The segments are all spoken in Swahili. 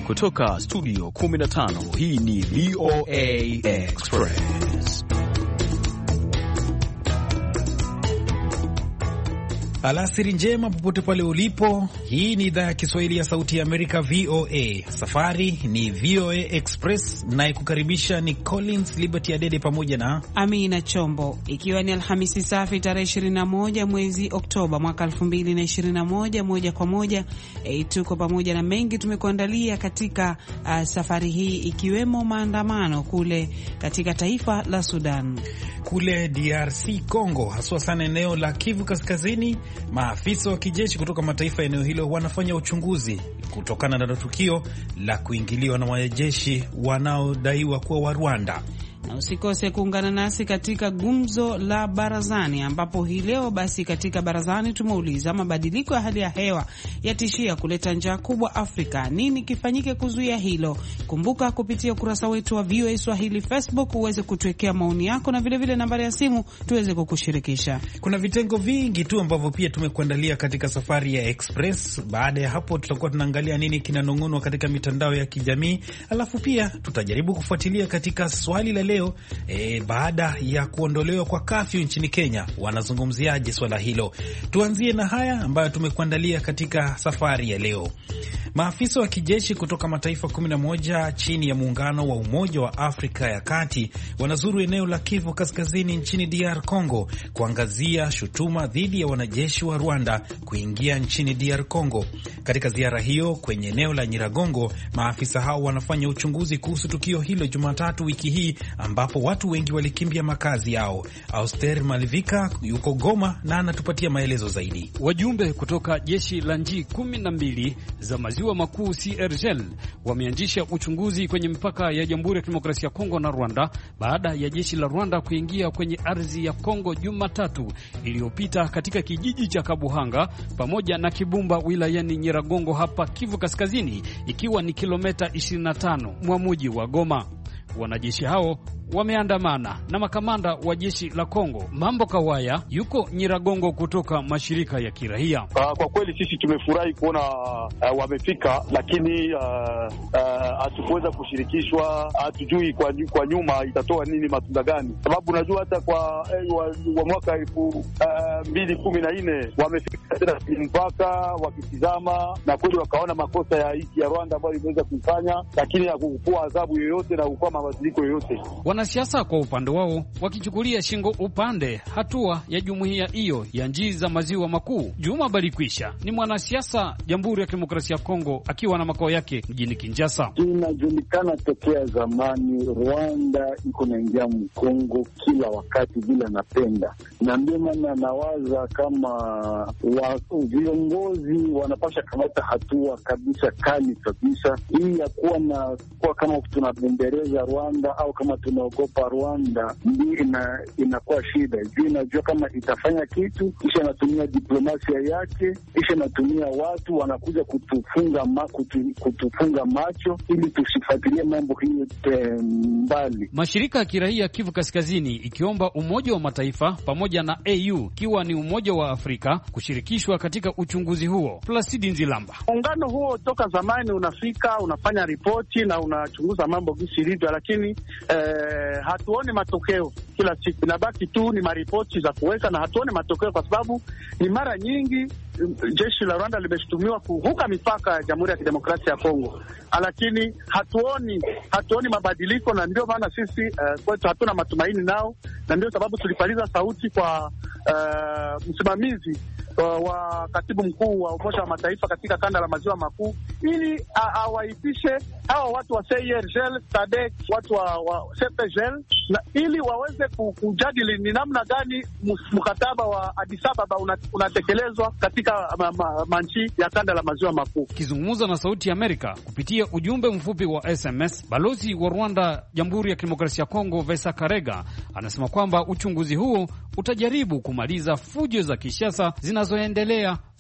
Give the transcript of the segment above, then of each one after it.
Kutoka studio 15, hii ni VOA Express. Alasiri njema popote pale ulipo. Hii ni idhaa ya Kiswahili ya Sauti ya Amerika, VOA. Safari ni VOA Express, naye kukaribisha ni Collins Liberty Adede pamoja na Amina Chombo, ikiwa ni Alhamisi safi tarehe 21 mwezi Oktoba mwaka 2021. Moja kwa moja tuko pamoja na mengi tumekuandalia katika safari hii, ikiwemo maandamano kule katika taifa la Sudan, kule DRC Congo, haswa sana eneo la Kivu Kaskazini. Maafisa wa kijeshi kutoka mataifa ya eneo hilo wanafanya uchunguzi kutokana na tukio la kuingiliwa na wanajeshi wanaodaiwa kuwa wa Rwanda. Na usikose kuungana nasi katika gumzo la barazani, ambapo hii leo basi katika barazani tumeuliza mabadiliko ya hali ya hewa yatishia kuleta njaa kubwa Afrika. Nini kifanyike kuzuia hilo? Kumbuka kupitia ukurasa wetu wa VOA Swahili Facebook uweze kutuwekea maoni yako, na vile nambari ya simu tuweze kukushirikisha. Kuna vitengo vingi tu ambavyo pia tumekuandalia katika safari ya Express. Baada ya hapo tutakuwa tunaangalia nini kinanong'onwa katika mitandao ya kijamii, alafu pia tutajaribu kufuatilia katika swali la leo, baada ya kuondolewa kwa kafyu nchini Kenya, wanazungumziaje swala hilo? Tuanzie na haya ambayo tumekuandalia katika safari ya leo. Maafisa wa kijeshi kutoka mataifa 11 chini ya muungano wa Umoja wa Afrika ya Kati wanazuru eneo la Kivu Kaskazini nchini DR Congo kuangazia shutuma dhidi ya wanajeshi wa Rwanda kuingia nchini DR Congo. Katika ziara hiyo kwenye eneo la Nyiragongo, maafisa hao wanafanya uchunguzi kuhusu tukio hilo Jumatatu wiki hii, ambapo watu wengi walikimbia makazi yao. Auster Malivika yuko Goma na anatupatia maelezo zaidi. Wajumbe kutoka jeshi la nchi 12 za maziwa makuu CIRGL wameanzisha uchunguzi kwenye mipaka ya Jamhuri ya Kidemokrasia ya Kongo na Rwanda baada ya jeshi la Rwanda kuingia kwenye ardhi ya Kongo Jumatatu iliyopita katika kijiji cha Kabuhanga pamoja na Kibumba wilayani Nyiragongo hapa Kivu Kaskazini, ikiwa ni kilomita 25 mwa mji wa Goma. Wanajeshi hao wameandamana na makamanda wa jeshi la Kongo. Mambo Kawaya yuko Nyiragongo kutoka mashirika ya kiraia. Kwa kweli sisi tumefurahi kuona wamefika, lakini hatukuweza kushirikishwa. Hatujui kwa nyuma itatoa nini, matunda gani, sababu unajua hata kwa mwaka 2014 wamefika tena mpaka wakitizama, na kweli wakaona makosa ya Rwanda ambayo imeweza kuifanya, lakini hakukuwa adhabu yoyote na hakukuwa mabadiliko yoyote. Wanasiasa kwa upande wao wakichukulia shingo upande hatua ya jumuiya hiyo ya nchi za maziwa makuu. Juma Balikwisha ni mwanasiasa Jamhuri ya Kidemokrasia ya Kongo akiwa na makao yake mjini Kinshasa. Inajulikana tokea zamani Rwanda iko naingia Kongo kila wakati bila napenda, na ndio maana nawaza kama viongozi wanapasha kamata hatua kabisa kali kabisa, hii ya kuwa kama tunabembereza Rwanda au kama tunaogopa Rwanda, ndio inakuwa shida. Juu inajua kama itafanya kitu, kisha inatumia diplomasia yake, kisha inatumia watu wanakuja kutufunga macho ili tusifuatilie mambo hiyo mbali. Mashirika ya kiraia Kivu Kaskazini ikiomba Umoja wa Mataifa pamoja na AU kiwa ni Umoja wa Afrika kushirikishwa katika uchunguzi huo. Placide Nzilamba: muungano huo toka zamani unafika, unafanya ripoti na unachunguza mambo gisi ilivyo, lakini hatuoni matokeo. Kila siku inabaki tu ni maripoti za kuweka na hatuoni matokeo, kwa sababu ni mara nyingi jeshi la Rwanda limeshutumiwa kuvuka mipaka ya Jamhuri ya Kidemokrasia ya Kongo, lakini hatuoni mabadiliko, na ndio maana sisi kwetu hatuna matumaini nao, na ndio sababu tulipaliza sauti kwa msimamizi wa katibu mkuu wa Umoja wa Mataifa katika kanda la maziwa makuu ili awaitishe hawa watu wa CIRGL, SADC, watu wa CPGL, na ili waweze kujadili ni namna gani mkataba wa Addis Ababa unatekelezwa katika manchi ya kanda la maziwa makuu. Kizungumza na Sauti ya Amerika kupitia ujumbe mfupi wa SMS, balozi wa Rwanda Jamhuri ya Kidemokrasia ya Kongo Vesa Karega anasema kwamba uchunguzi huo utajaribu kumaliza fujo za kisiasa zinazoendelea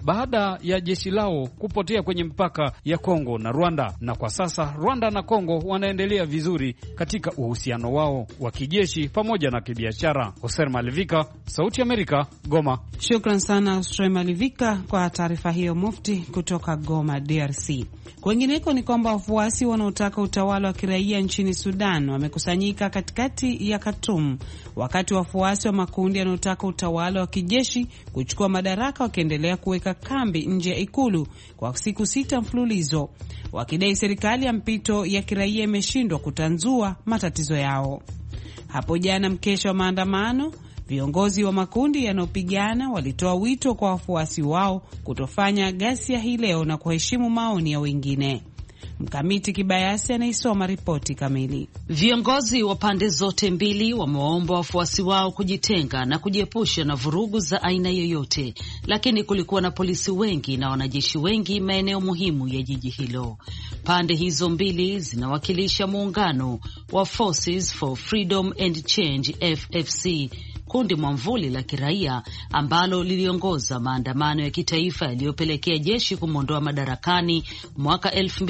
baada ya jeshi lao kupotea kwenye mpaka ya Kongo na Rwanda, na kwa sasa Rwanda na Kongo wanaendelea vizuri katika uhusiano wao wa kijeshi pamoja na kibiashara. Oser Malivika, Sauti ya Amerika, Goma. Shukran sana Oser Malivika kwa taarifa hiyo mufti kutoka Goma, DRC. Kwengineko ni kwamba wafuasi wanaotaka utawala wa kiraia nchini Sudan wamekusanyika katikati ya Khartoum, wakati wafuasi wa makundi yanayotaka utawala wa kijeshi kuchukua madaraka wakiendelea kuweka kambi nje ya ikulu kwa siku 6 mfululizo, wakidai serikali ya mpito ya kiraia imeshindwa kutanzua matatizo yao. Hapo jana, mkesha wa maandamano, viongozi wa makundi yanayopigana walitoa wito kwa wafuasi wao kutofanya ghasia hii leo na kuheshimu maoni ya wengine. Mkamiti Kibayasi anaisoma ripoti kamili. Viongozi wa pande zote mbili wamewaomba wafuasi wao kujitenga na kujiepusha na vurugu za aina yoyote, lakini kulikuwa na polisi wengi na wanajeshi wengi maeneo muhimu ya jiji hilo. Pande hizo mbili zinawakilisha muungano wa Forces for Freedom and Change FFC, kundi mwamvuli la kiraia ambalo liliongoza maandamano ya kitaifa yaliyopelekea jeshi kumwondoa madarakani mwaka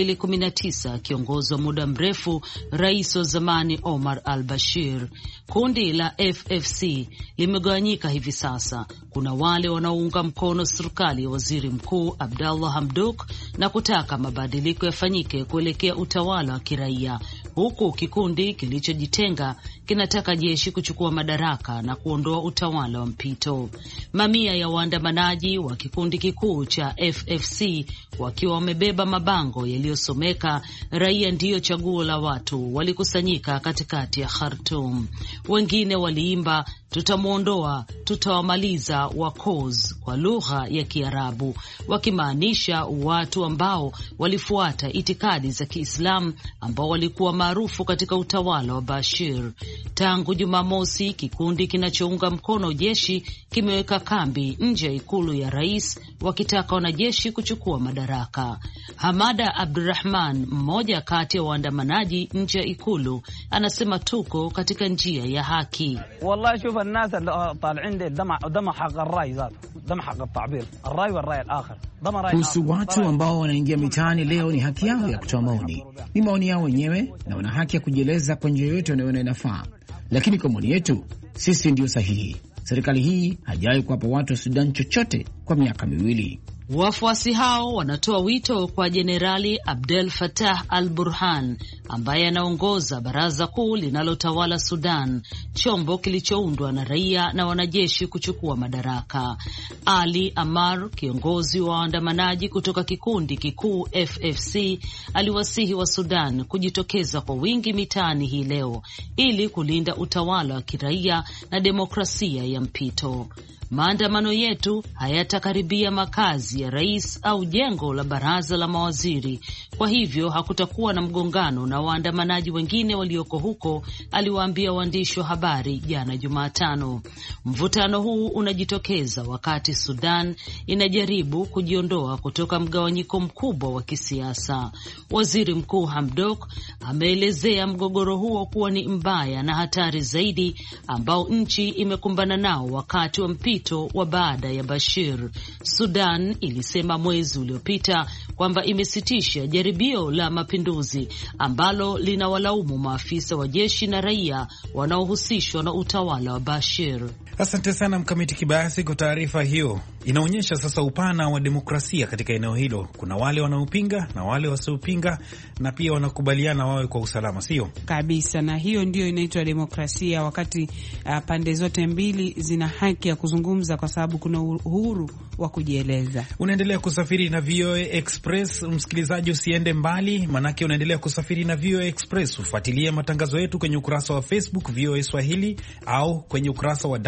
2019 kiongozi wa muda mrefu rais wa zamani Omar al-Bashir. Kundi la FFC limegawanyika hivi sasa. Kuna wale wanaounga mkono serikali ya waziri mkuu Abdallah Hamdok na kutaka mabadiliko yafanyike kuelekea utawala wa kiraia, huku kikundi kilichojitenga kinataka jeshi kuchukua madaraka na kuondoa utawala wa mpito. Mamia ya waandamanaji wa kikundi kikuu cha FFC wakiwa wamebeba mabango yaliyosomeka raia ndiyo chaguo la watu walikusanyika katikati ya Khartoum. Wengine waliimba tutamuondoa, tutawamaliza Wakoz kwa lugha ya Kiarabu, wakimaanisha watu ambao walifuata itikadi za Kiislamu ambao walikuwa maarufu katika utawala wa Bashir. Tangu Jumamosi, kikundi kinachounga mkono jeshi kimeweka kambi nje ya ikulu ya rais wakitaka wanajeshi kuchukua madaraka. Hamada Abdurrahman, mmoja kati ya waandamanaji nje ya ikulu, anasema tuko katika njia ya haki. Wallahi shuf الناس طالعين دم حق الرأي ذاته دم حق التعبير الرأي والرأي الآخر. Kuhusu watu ambao wanaingia mitaani leo, ni haki yao ya kutoa maoni, ni maoni yao wenyewe na wana haki ya kujieleza kwa njia yoyote wanayoona inafaa, lakini kwa maoni yetu sisi ndio sahihi. Serikali hii hajawahi kuwapa watu wa Sudan chochote kwa miaka 2. Wafuasi hao wanatoa wito kwa Jenerali Abdel Fattah al-Burhan ambaye anaongoza baraza kuu linalotawala Sudan, chombo kilichoundwa na raia na wanajeshi, kuchukua madaraka. Ali Amar, kiongozi wa waandamanaji kutoka kikundi kikuu FFC, aliwasihi wa Sudan kujitokeza kwa wingi mitaani hii leo ili kulinda utawala wa kiraia na demokrasia ya mpito. Maandamano yetu hayatakaribia makazi ya rais au jengo la baraza la mawaziri, kwa hivyo hakutakuwa na mgongano na waandamanaji wengine walioko huko, aliwaambia waandishi wa habari jana Jumatano. Mvutano huu unajitokeza wakati Sudan inajaribu kujiondoa kutoka mgawanyiko mkubwa wa kisiasa. Waziri Mkuu Hamdok ameelezea mgogoro huo kuwa ni mbaya na hatari zaidi ambao nchi imekumbana nao wakati wa mpito wa baada ya Bashir. Sudan ilisema mwezi uliopita kwamba imesitisha jaribio la mapinduzi ambalo linawalaumu maafisa wa jeshi na raia wanaohusishwa na utawala wa Bashir. Asante sana Mkamiti Kibayasi kwa taarifa hiyo. Inaonyesha sasa upana wa demokrasia katika eneo hilo. Kuna wale wanaopinga na wale wasiopinga, na pia wanakubaliana wawe kwa usalama, sio kabisa. Na hiyo ndio inaitwa demokrasia, wakati pande zote mbili zina haki ya kuzungumza, kwa sababu kuna uhuru wa kujieleza. Unaendelea kusafiri na VOA Express, msikilizaji, usiende mbali, manake unaendelea kusafiri na VOA Express. Ufuatilie matangazo yetu kwenye ukurasa wa Facebook VOA Swahili au kwenye ukurasa wa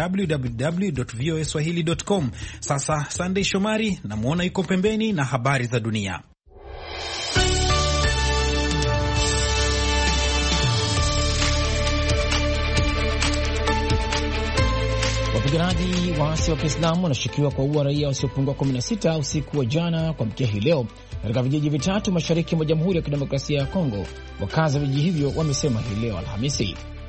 www.voaswahili.com. Sasa Sunday Shomari namuona yuko pembeni na habari za dunia. Wapiganaji waasi wa Kiislamu wanashukiwa kwa kuua raia wasiopungua 16 usiku wa jana kwa mkia hii leo katika vijiji vitatu mashariki mwa Jamhuri ya Kidemokrasia ya Kongo. Wakazi wa vijiji hivyo wamesema hii leo Alhamisi.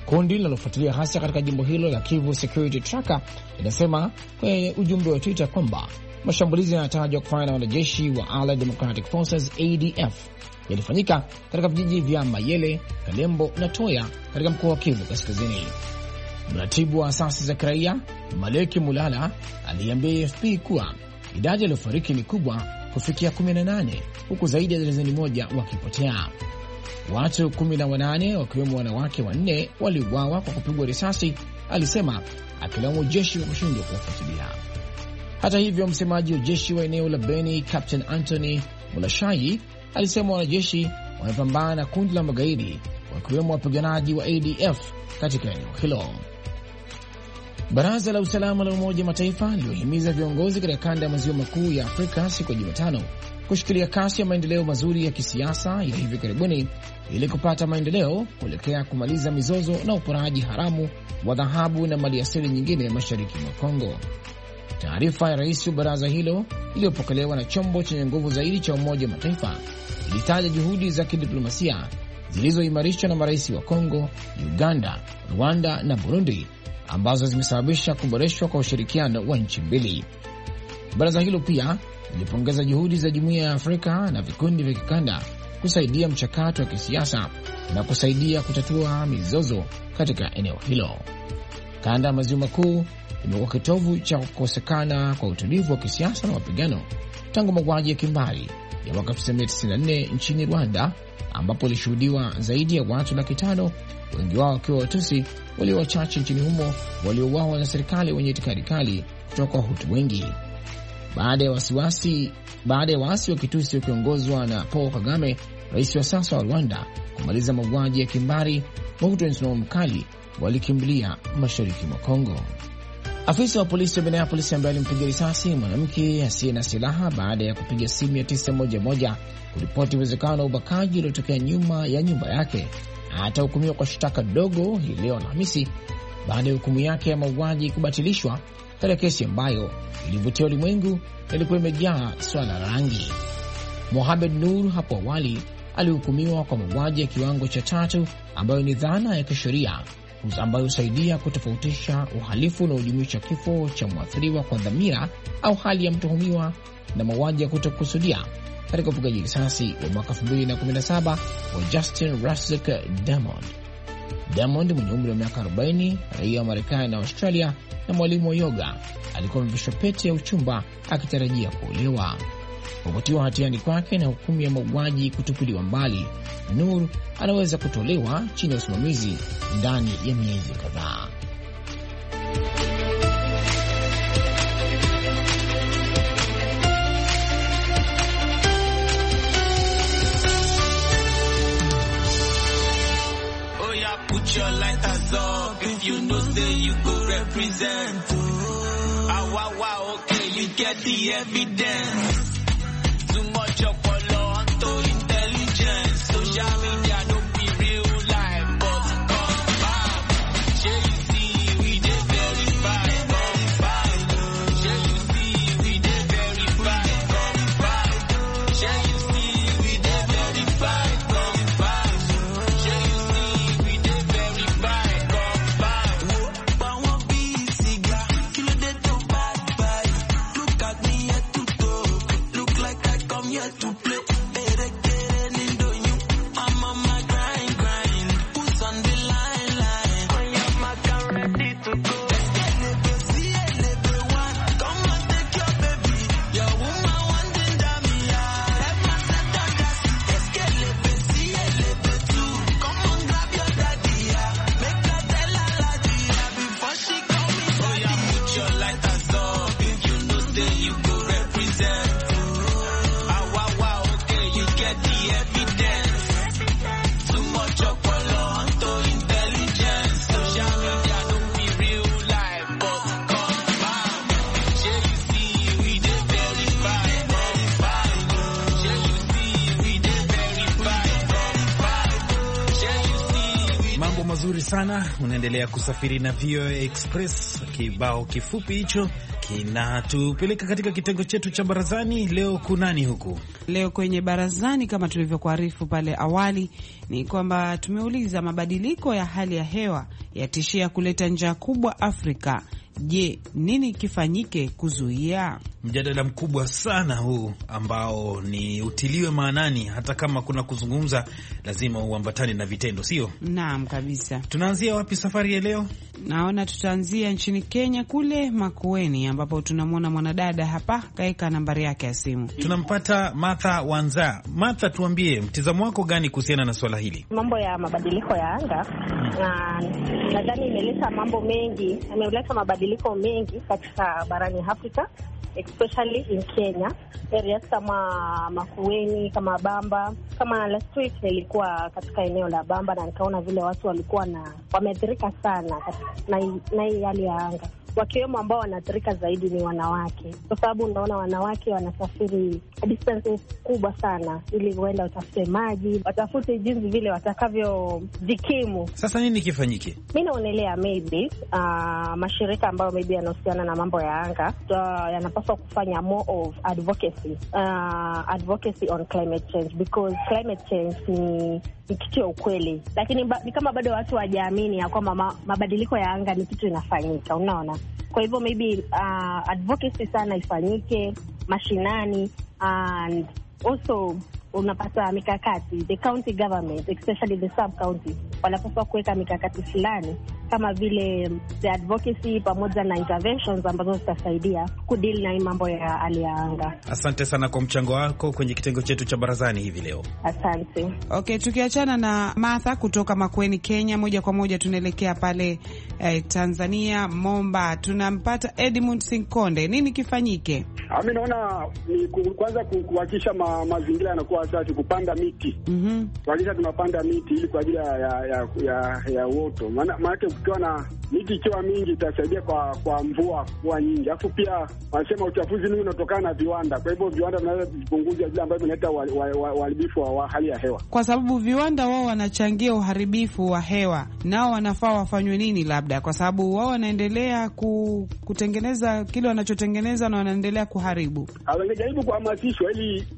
Kundi linalofuatilia hasa katika jimbo hilo la Kivu Security Tracker linasema kwenye ujumbe wa Twitter kwamba mashambulizi yanatajwa kufanya na wanajeshi wa Allied Democratic Forces ADF yalifanyika katika vijiji vya Mayele, Kalembo na Toya katika mkoa wa Kivu Kaskazini. Mratibu wa asasi za kiraia Maleki Mulala aliambia AFP kuwa idadi iliyofariki ni kubwa kufikia 18 huku zaidi ya dazeni moja wakipotea. Watu 18 wakiwemo wanawake 4 waliuawa kwa kupigwa risasi, alisema, akilaumu jeshi kwa kushindwa kuwafuatilia. Hata hivyo, msemaji wa jeshi wa eneo la Beni Captain Anthony Mulashai alisema wanajeshi wamepambana na kundi la magaidi wakiwemo wapiganaji wa ADF katika eneo hilo. Baraza la usalama la Umoja Mataifa liliohimiza viongozi katika kanda ya maziwa makuu ya Afrika siku ya Jumatano kushikilia kasi ya maendeleo mazuri ya kisiasa ya hivi karibuni ili kupata maendeleo kuelekea kumaliza mizozo na uporaji haramu wa dhahabu na maliasili nyingine mashariki mwa Kongo. Taarifa ya rais wa baraza hilo iliyopokelewa na chombo chenye nguvu zaidi cha Umoja wa Mataifa ilitaja juhudi za kidiplomasia zilizoimarishwa na marais wa Kongo, Uganda, Rwanda na Burundi ambazo zimesababisha kuboreshwa kwa ushirikiano wa nchi mbili. Baraza hilo pia lilipongeza juhudi za Jumuiya ya Afrika na vikundi vya kikanda kusaidia mchakato wa kisiasa na kusaidia kutatua mizozo katika eneo hilo. Kanda ya maziwa makuu imekuwa kitovu cha kukosekana kwa utulivu wa kisiasa na mapigano tangu mauaji ya kimbari ya mwaka 1994 nchini Rwanda, ambapo ilishuhudiwa zaidi ya watu 500,000, wengi wao wakiwa Watusi walio wachache nchini humo waliouawa na serikali wenye itikadi kali kutoka kwa Hutu wengi. Baada ya waasi wa Kitusi wakiongozwa na Paul Kagame, rais wa sasa wa Rwanda, kumaliza mauaji ya kimbari, Wahutu wenye msimamo mkali walikimbilia mashariki mwa Kongo. Afisa wa polisi wa Minneapolis ambaye alimpiga risasi mwanamke asiye na silaha baada ya kupiga simu ya 911 kuripoti uwezekano wa ubakaji uliotokea nyuma ya nyumba yake atahukumiwa kwa shtaka dogo hii leo Alhamisi baada ya hukumu yake ya mauaji kubatilishwa katika kesi ambayo ilivutia ulimwengu na ilikuwa imejaa swala la rangi. Mohamed Nur hapo awali alihukumiwa kwa mauaji ya kiwango cha 3 ambayo ni dhana ya kisheria ambayo husaidia kutofautisha uhalifu na ujumuisha kifo cha mwathiriwa kwa dhamira au hali ya mtuhumiwa na mauaji ya kutokusudia katika upigaji risasi wa mwaka 2017 wa Justin Russell Diamond. Diamond mwenye umri wa miaka 40, raia wa Marekani na Australia na mwalimu wa yoga, alikuwa amevishwa pete ya uchumba akitarajia kuolewa. Kwa kutiwa hatiani kwake na hukumu ya mauaji kutupiliwa mbali, Nur anaweza kutolewa chini ya usimamizi ndani ya miezi kadhaa. Your lighters up if you know say you go represent. Wow, okay, you get the evidence. Too much ọpọlọ onto intelligence. Social media don't be real life, but come back. Shey you see we dey verify, come back. Shey you see we dey verify, come back. Shey you see we dey verify, come back. Shey you see we dey verify, come back. But one be cigar, kill the to bad by. Look at me head to toe, look like I come here to play. I'm on my grind. Who's on the line? On your mark, I'm ready to go. Let's get level one. Come and take your baby. Your woman want danger me. Let my set on gas. Let's get level two. Come on, grab your daddy. Make her tell her lady before she call me daddy. Oh yeah, put your lighters up if you know say you go represent. Wow, okay, you get the evidence. Too much ọpọlọ onto intelligence. Social media don't be real life, but come back. Shey you see we dey verify, come back. Shey you see we dey verify, come back. Shey you see we. Mambo mazuri sana, unaendelea kusafiri na VOA Express. Kibao kifupi hicho kinatupeleka katika kitengo chetu cha barazani. Leo kunani huku? Leo kwenye barazani, kama tulivyokuarifu pale awali, ni kwamba tumeuliza mabadiliko ya hali ya hewa yatishia kuleta njaa kubwa Afrika. Je, nini kifanyike kuzuia? Mjadala mkubwa sana huu ambao ni utiliwe maanani, hata kama kuna kuzungumza lazima uambatane na vitendo, sio? Naam kabisa. Tunaanzia wapi safari ya leo? Naona tutaanzia nchini Kenya kule Makueni, ambapo tunamwona mwanadada hapa kaeka nambari yake ya simu. Tunampata Martha Wanza. Martha, tuambie mtizamo wako gani kuhusiana na swala hili? Mambo ya mabadiliko ya anga nadhani imeleta mambo mengi, imeleta mabadiliko mengi katika barani Afrika, especially in Kenya. Areas kama Makueni, kama Bamba, kama last week nilikuwa katika eneo la Bamba na nikaona vile watu walikuwa wameathirika sana na hii hali ya anga. Wakiwemo ambao wanaathirika zaidi ni wanawake, kwa sababu unaona wanawake wanasafiri distances kubwa sana ili waenda watafute maji, watafute jinsi vile watakavyojikimu. Sasa nini kifanyike? Mimi naonelea maybe mashirika ambayo maybe yanahusiana na mambo ya anga yanapaswa kufanya more of advocacy on climate change, because climate change ni kitu ya ukweli, lakini ni kama bado watu hawajaamini ya kwamba mabadiliko ya anga ni kitu inafanyika, unaona. Kwa hivyo maybe advocacy sana ifanyike mashinani, and also unapata mikakati, the county government, especially the sub county, wanapaswa kuweka mikakati fulani kama vile the advocacy pamoja na interventions ambazo zitasaidia kudeal na mambo ya hali ya anga. Asante sana kwa mchango wako kwenye kitengo chetu cha barazani hivi leo. Asante. Okay, tukiachana na Martha kutoka Makueni, Kenya, moja kwa moja tunaelekea pale Tanzania, Momba. Tunampata Edmund Sinkonde. Nini kifanyike? Mimi naona ni kwanza kuhakikisha mazingira yanakuwa safi, kupanda miti. Kwa tunapanda miti ili kwa ajili ya uoto. Maana ukiwa na miti ikiwa mingi itasaidia kwa mvua kuwa nyingi. Alafu pia wanasema uchafuzi ni unatokana na viwanda. Kwa hivyo viwanda vinaweza kupunguza vile ambavyo vinaleta uharibifu wa hali ya hewa. Kwa sababu viwanda wao wanachangia uharibifu wa hewa. Nao wanafaa wafanywe nini labda? Kwa sababu wao wanaendelea kutengeneza kile wanachotengeneza na wanaendelea kuharibu. Wangejaribu kuhamasishwa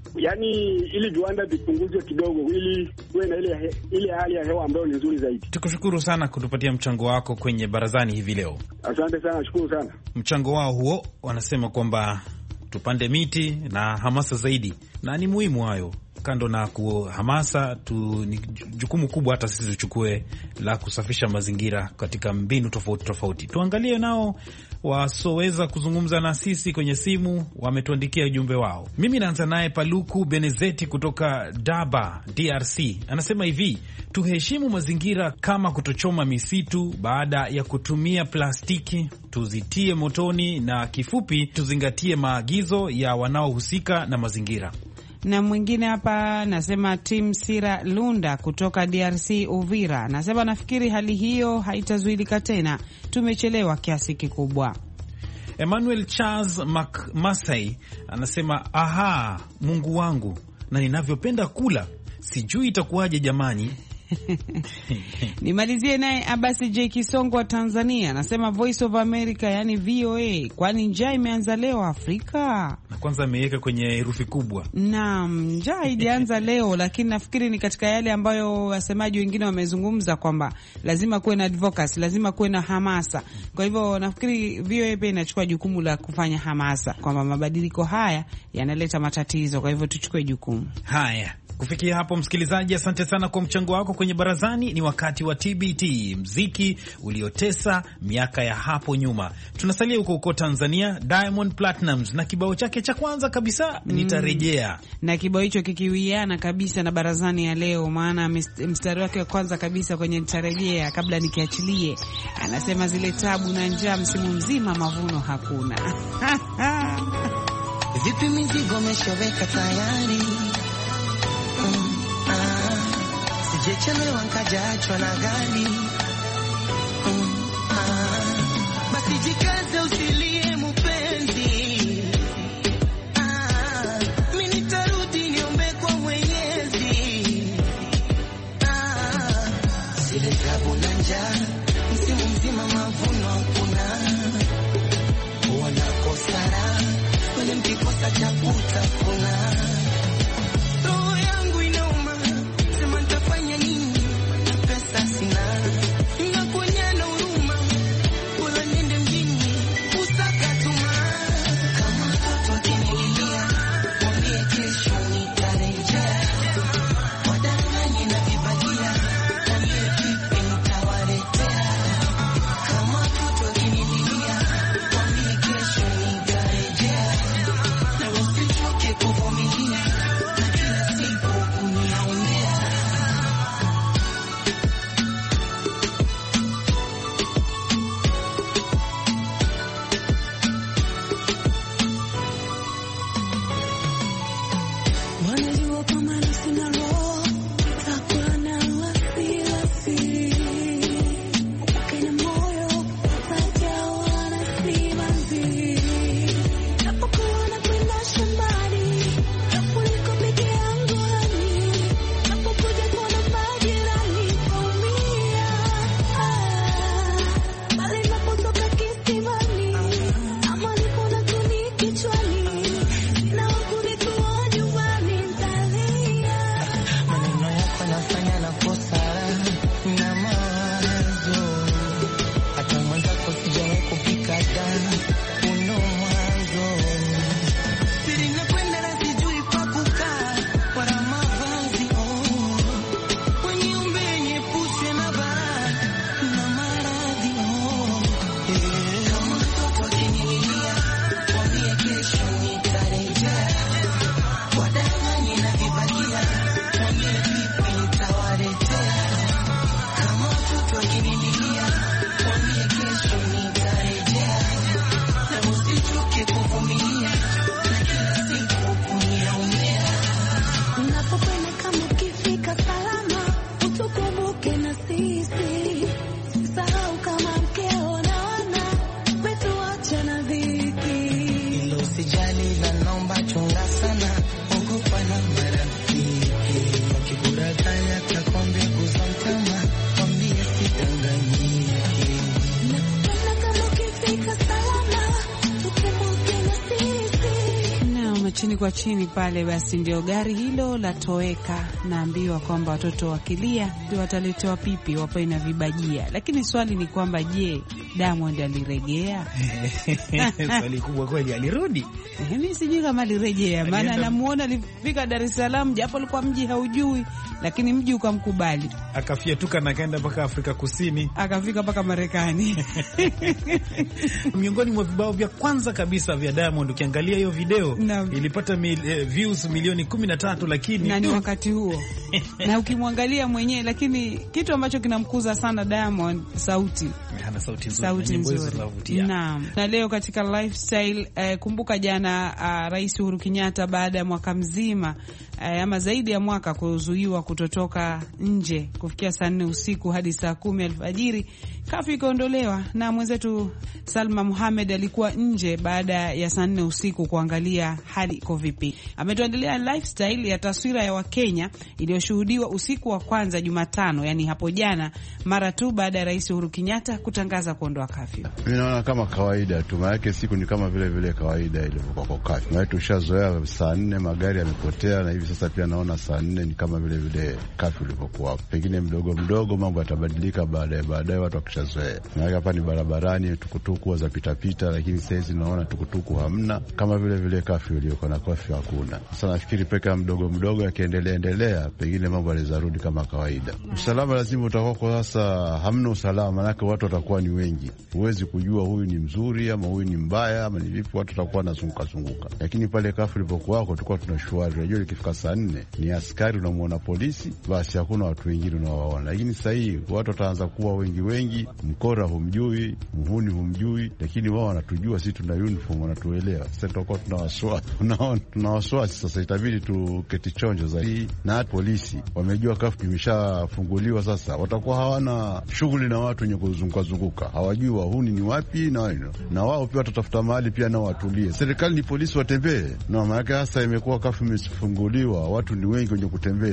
ili viwanda vipunguzwe kidogo, ili kuwe na ile hali ya hewa ambayo ni nzuri zaidi. Tukushukuru sana kutupatia mchango wako kwenye barazani hivi leo. Asante sana, shukuru sana. Mchango wao huo, wanasema kwamba tupande miti na hamasa zaidi, na ni muhimu hayo. Kando na kuhamasa ni jukumu kubwa hata sisi tuchukue la kusafisha mazingira katika mbinu tofauti tofauti. Tuangalie nao wasoweza kuzungumza na sisi kwenye simu, wametuandikia ujumbe wao. Mimi naanza naye Paluku Benezeti kutoka Daba, DRC. Anasema hivi: tuheshimu mazingira kama kutochoma misitu baada ya kutumia plastiki, tuzitie motoni, na kifupi tuzingatie maagizo ya wanaohusika na mazingira. Na mwingine hapa nasema Tim Sira Lunda kutoka DRC Uvira. Nasema nafikiri hali hiyo haitazuilika tena, tumechelewa kiasi kikubwa. Emmanuel Charles McMasai anasema Mungu wangu, na ninavyopenda kula, sijui itakuwaje jamani. Nimalizie naye Abasi J Kisongo wa Tanzania. Anasema Voice of America, yani VOA, kwani njaa imeanza leo Afrika? Na kwanza ameweka kwenye herufi kubwa. Naam, njaa haijaanza leo, lakini nafikiri ni katika yale ambayo wasemaji wengine wamezungumza kwamba lazima kuwe na advocacy, lazima kuwe na hamasa. Kwa hivyo nafikiri VOA pia inachukua jukumu la kufanya hamasa kwamba mabadiliko haya yanaleta matatizo, kwa hivyo tuchukue jukumu. Haya. Kufikia hapo, msikilizaji, asante sana kwa mchango wako kwenye barazani. Ni wakati wa TBT, mziki uliotesa miaka ya hapo nyuma. Tunasalia huko Tanzania, Diamond Platnumz na kibao chake cha kwanza kabisa, Nitarejea. Na kibao hicho kikiwiana kabisa na barazani ya leo, maana mstari wake wa kwanza kabisa kwenye Nitarejea, kabla nikiachilie, anasema zile tabu na njaa msimu mzima mavuno hakuna. Vipi mizigo umeshaweka tayari? Sijechelewa nkajaachwa na gari. Basi jikaze usilie mpenzi. Mimi nitarudi niombe kwa Mwenyezi. Zile tabu na njaa msimu mzima mavuno hakuna. Wanakosa kosa cha kutafuna. Roho yangu inauma, sema nitafanya nini? Pesa sina, nakuonyana huruma, bora niende mjini usaka tuma. Kama mtoto akinililia, mwambie kesho nitarejea. Wadanganye na vibagia, mwambie vipi nitawaletea. Kama mtoto akinililia, mwambie kesho nitarejea. Na usichoke kuvumilia, na kila siku kuniaombea. Wanajua kama sina roho, nitakuwa na wasiwasi. Ukina moyo, utajawa na simanzi. Napokuwa nakwenda shambani, napoliko peke yangu hani. Napokuja kuona majirani, naumia. Bali napotoka kisimani, ama nipo na kuni kichwani. Sina wakunitoa nyumbani, nitalia. Maneno yako yanafanya nakosa na mawazo. Hata mwenzako sijawahi kupika damu, uno mwanzo. Siri nakwenda na sijui pa kukaa, wala mavazi, kwenye umbenye pushe na bara na maradhi, Kama mtoto akinililia, mwambie kesho nitarejea. Wadanganye na vibagia, mwambie vipi nitawaletea. Kama mtoto akinililia, mwambie kesho nitarejea. Na usichoke kuvumilia, na kila siku kuniaombea. Unapokwenda kama ukifika salama, utukumbuke na sisi. Usisahau kama mkeo na wana wetu, acha na dhiki. Hilo usijali, la naomba chunga sana, ogopa na marafiki. Wakikurataya takwambia kuza mtama, kwambie sidanganyiki. Unapokwenda kama ukifika salama, utukumbuke na sisi. Na chini kwa chini pale, basi ndio gari hilo latoweka. Naambiwa kwamba watoto wakilia ndio wataletewa pipi, wape na vibajia. Lakini swali ni kwamba je, Diamond aliregea? Swali kubwa kweli, alirudi? Mimi sijui kama alirejea, maana namuona alifika Dar es Salaam, japo alikuwa mji haujui, lakini mji ukamkubali. Akafiatuka na kaenda mpaka Afrika Kusini, akafika mpaka Marekani. Miongoni mwa vibao vya kwanza kabisa vya Diamond, ukiangalia hiyo video ilipata views milioni 13, lakini na ni wakati huo na ukimwangalia mwenyewe, lakini kitu ambacho kinamkuza sana Diamond, sauti. Ana sauti nzuri. Naam. Na leo katika lifestyle, kumbuka jana Rais Uhuru Kenyatta baada ya mwaka mzima ama zaidi ya mwaka kuzuiwa kutotoka nje kufikia saa 4 usiku hadi saa 10 alfajiri, kafu ikaondolewa, na mwenzetu Salma Mohamed alikuwa nje baada ya saa 4 usiku kuangalia hali iko vipi. Ametuandalia lifestyle ya taswira ya Wakenya iliyoshuhudiwa usiku wa kwanza Jumatano, yani hapo jana, mara tu baada ya Rais Uhuru Kenyatta kutangaza kuondoa kafyu. Mimi naona kama kawaida tu, maana siku ni kama vile kawaida ilivyokuwa kwa kafyu. Na tushazoea saa 4 magari yamepotea, na hivi sasa pia naona saa 4 ni kama vile kafyu ilivyokuwa. Pengine mdogo mambo yatabadilika baadaye watu wakishazoea. Na hapa ni barabarani tukutuku za pita, lakini sasa naona tukutuku hamna, kama vile kafyu iliyokuwa na kafyu hakuna. Sasa nafikiri peka mdogo yakiendelea pengine mambo yalizarudi kama kawaida. Usalama lazima utakuwa kwa sasa, hamna usalama, maana watu watakuwa ni wengi. Huwezi kujua huyu ni mzuri ama huyu ni mbaya ama ni vipi, watu watakuwa nazunguka. Lakini pale kafyu ilipokuwa tulikuwa tunashwari. Unajua ikifika saa 4 ni askari unamuona polisi, basi hakuna watu wengine unawaona. Lakini sasa hii watu wataanza kuwa wengi, mkora humjui, muhuni humjui, lakini wao wanatujua, sisi tuna uniform, wanatuelewa. Sasa tutakuwa tuna wasiwasi sasa, itabidi tuketi chonjo zaidi. Na polisi wamejua kafyu imeshafunguliwa, sasa watakuwa hawana shughuli na watu wenye kuzunguka, hawajui wahuni ni wapi, na wao pia watatafuta mahali pia nao watulie. Serikali ni polisi watembee, na maana hasa imekuwa kafyu imefunguliwa, watu ni wengi wenye kutembea. Sasa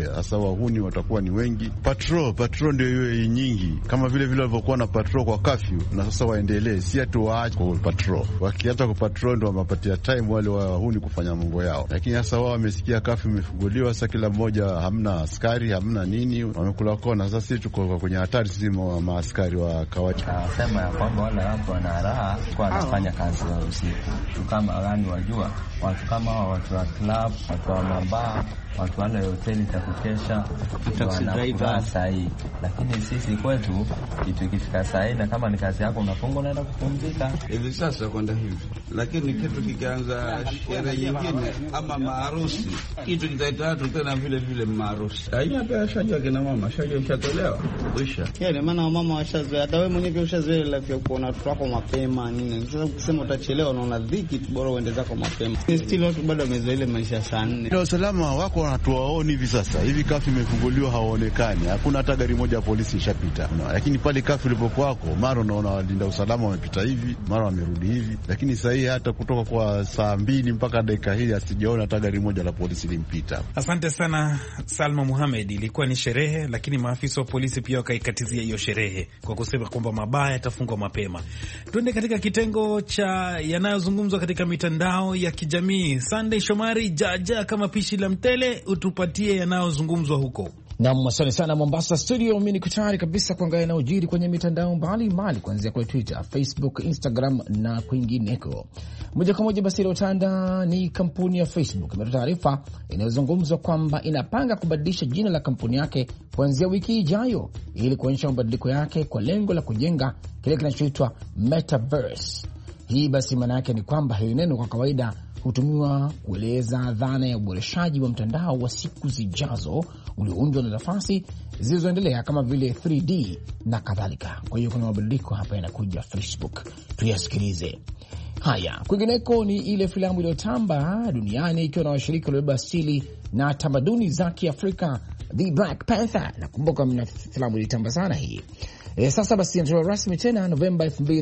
wahuni watakuwa ni wengi. Patrol ndio iwe nyingi, kama vile walivyokuwa na patrol kwa curfew, na sasa waendelee, si atu waache kwa patrol. Wakiacha kwa patrol ndio wamepatia time wale wahuni kufanya mambo yao, lakini sasa wao wamesikia curfew imefunguliwa, sasa kila mmoja, hamna askari, hamna nini, wamekula kona. Sasa sisi tuko kwenye hatari, sisi maaskari wa kawaida. Nasema ya kwamba wale watu wana raha kwa wanafanya kazi za usiku, kama gani wajua, watu kama watu wa club, watu wa mabaa, watu wale hoteli za kukesha, wanafuraha sahi. Lakini sisi kwetu kitu ikifika sahi, na kama ni kazi yako unafunga unaenda kupumzika. Hivi sasa kwenda hivi, lakini kitu kikianza sherehe nyingine ama maharusi, kitu kitaita watu tena vile maharusi. Haina pia shajua kina mama, shajua ushatolewa kuisha. Yaani maana mama washazoea, hata wewe mwenyewe ushazoea la kuona watoto wako mapema nini. Sasa ukisema utachelewa unaona dhiki, bora uende zako mapema. Still watu bado wamezoea ile maisha saa 4. Ndio usalama wako wanatuwaoni hivi sasa. Hivi kafi imefunguliwa hawaonekani. Hakuna hata gari moja ya polisi ishapita. Lakini pale kafi ilipokuwa wako, mara unaona walinda usalama wamepita hivi, mara wamerudi hivi. Lakini sasa hii hata kutoka kwa saa 2 mpaka dakika hii asijaona hata gari moja la polisi limpita. Asante sana Salma Mohamed. Ilikuwa ni sherehe, lakini maafisa wa polisi pia wakaikatizia hiyo sherehe kwa kusema kwamba mabaya yatafungwa mapema. Tuende katika kitengo cha yanayozungumzwa katika mitandao ya kijamii. Sunday Shomari, jaja kama pishi la mtele, utupatie yanayozungumzwa huko. Naam, asante sana Mombasa studio. Mimi niko tayari kabisa kuangalia yanayojiri kwenye mitandao mbalimbali, kuanzia kwa Twitter, Facebook, Instagram na kwingineko. Moja kwa moja basi iliyotanda ni kampuni ya Facebook imetoa taarifa inayozungumzwa kwamba inapanga kubadilisha jina la kampuni yake kuanzia wiki ijayo ili kuonyesha mabadiliko yake kwa lengo la kujenga kile kinachoitwa Metaverse. Hii basi maana yake ni kwamba hili neno kwa kawaida hutumiwa kueleza dhana ya uboreshaji wa mtandao wa siku zijazo ulioundwa na nafasi zilizoendelea kama vile 3D na kadhalika. Kwa hiyo kuna mabadiliko hapa yanakuja Facebook, tuyasikilize. Haya, kwingineko ni ile filamu iliyotamba duniani ikiwa na washiriki waliobeba asili na tamaduni za Kiafrika, The Black Panther. Nakumbuka mna filamu ilitamba sana hii. Sasa basi inatolewa rasmi tena Novemba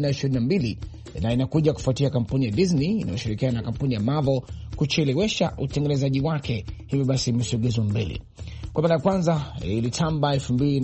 2022 na inakuja kufuatia kampuni ya Disney inayoshirikiana na kampuni ya Marvel kuchelewesha utengenezaji wake, hivyo basi imesogezwa mbele. Kwa mara ya kwanza ilitamba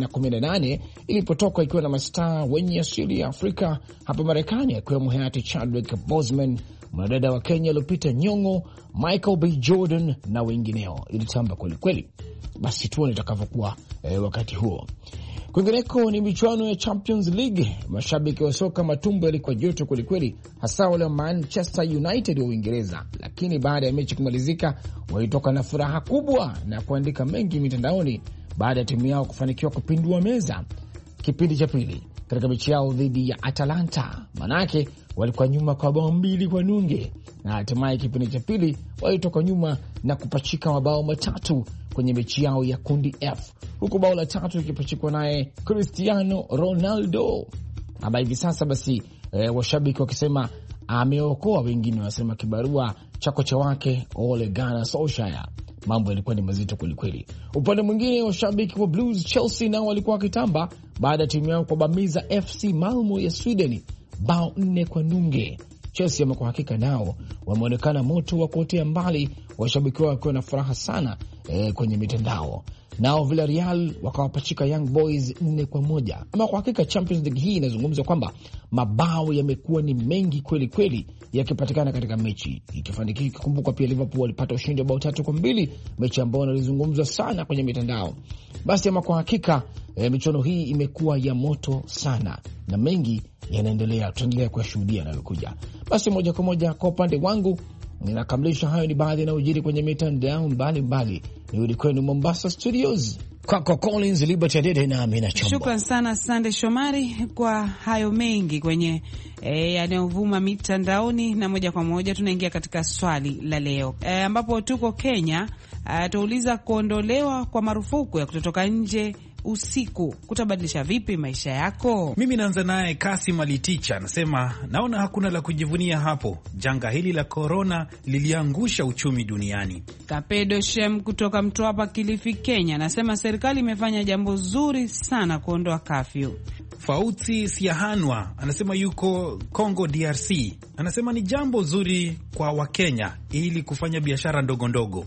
2018 ilipotoka ikiwa na mastaa wenye asili ya Afrika hapa Marekani, akiwemo hayati Chadwick Boseman, mwanadada wa Kenya Lupita Nyong'o, Michael B. Jordan na wengineo. Ilitamba kweli kweli. Basi tuone itakavyokuwa wakati huo. Kwingineko ni michuano ya Champions League. Mashabiki wa soka matumbo yalikuwa joto kweli kweli, hasa wale wa Manchester United wa Uingereza, lakini baada ya mechi kumalizika walitoka na furaha kubwa na kuandika mengi mitandaoni baada ya timu yao kufanikiwa kupindua meza kipindi cha pili katika mechi yao dhidi ya Atalanta. Manake walikuwa nyuma kwa bao 2-0 na hatimaye kipindi cha pili walitoka nyuma na kupachika mabao 3 kwenye mechi yao ya kundi F, huku bao la 3 likipachikwa naye Cristiano Ronaldo, ambaye hivi sasa basi washabiki wakisema ameokoa, wengine wanasema kibarua cha kocha wake Ole Gunnar Solskjaer. Mambo yalikuwa ni mazito kweli kweli. Upande mwingine washabiki wa Blues Chelsea nao walikuwa wakitamba baada ya timu yao kubamiza FC Malmo ya Sweden bao 4-0. Chelsea kwa hakika nao wameonekana moto wa kuotea mbali, washabiki wao wakiwa na furaha sana kwenye mitandao. Nao Villarreal wakawapachika Young Boys 4-1. Ama kwa hakika Champions League hii inazungumza kwamba mabao yamekuwa ni mengi kweli kweli yakipatikana katika mechi. Ikifanikiwa kukumbuka pia Liverpool walipata ushindi wa bao 3-2, mechi ambayo inalizungumzwa sana kwenye mitandao. Basi ama kwa hakika michuano hii imekuwa ya moto sana na mengi yanaendelea, tutaendelea kuyashuhudia yanayokuja. Basi moja kwa moja kwa upande wangu ninakamilisha hayo, ni baadhi na ujiri kwenye mitandao mbalimbali. Ni kwenu Mombasa Studios, kwako Collins Liberty Adede na Amina Chombo. Shukran sana Sande Shomari kwa hayo mengi kwenye yanayovuma mitandaoni, na moja kwa moja tunaingia katika swali la leo ambapo tuko Kenya. Tuuliza, kuondolewa kwa marufuku ya kutotoka nje usiku kutabadilisha vipi maisha yako? Mimi naanza naye Kasim Aliticha, anasema naona hakuna la kujivunia hapo. Janga hili la korona liliangusha uchumi duniani. Kapedo Shem kutoka Mtwapa, Kilifi, Kenya, anasema serikali imefanya jambo zuri sana kuondoa kafyu. Fauti Siahanwa anasema yuko Congo DRC, anasema ni jambo zuri kwa Wakenya ili kufanya biashara ndogo ndogo.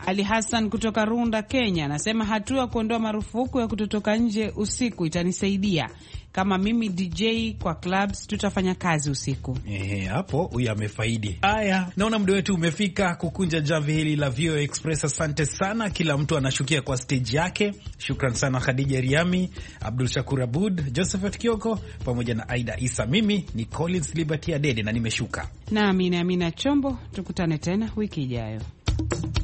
Ali Hassan kutoka Runda, Kenya anasema hatua ya kuondoa marufuku ya kutotoka nje usiku itanisaidia. Kama mimi DJ kwa clubs tutafanya kazi usiku. Hapo huyu amefaidi. Haya, naona muda wetu umefika kukunja jamvi hili la VOA Express. Asante sana, kila mtu anashukia kwa stage yake. Shukran sana Khadija Riami, Abdul Shakur Abud, Josephat Kioko pamoja na Aida Isa. Mimi ni Collins Liberty Adede na nimeshuka. Nami na Amina Chombo, tukutane tena wiki ijayo.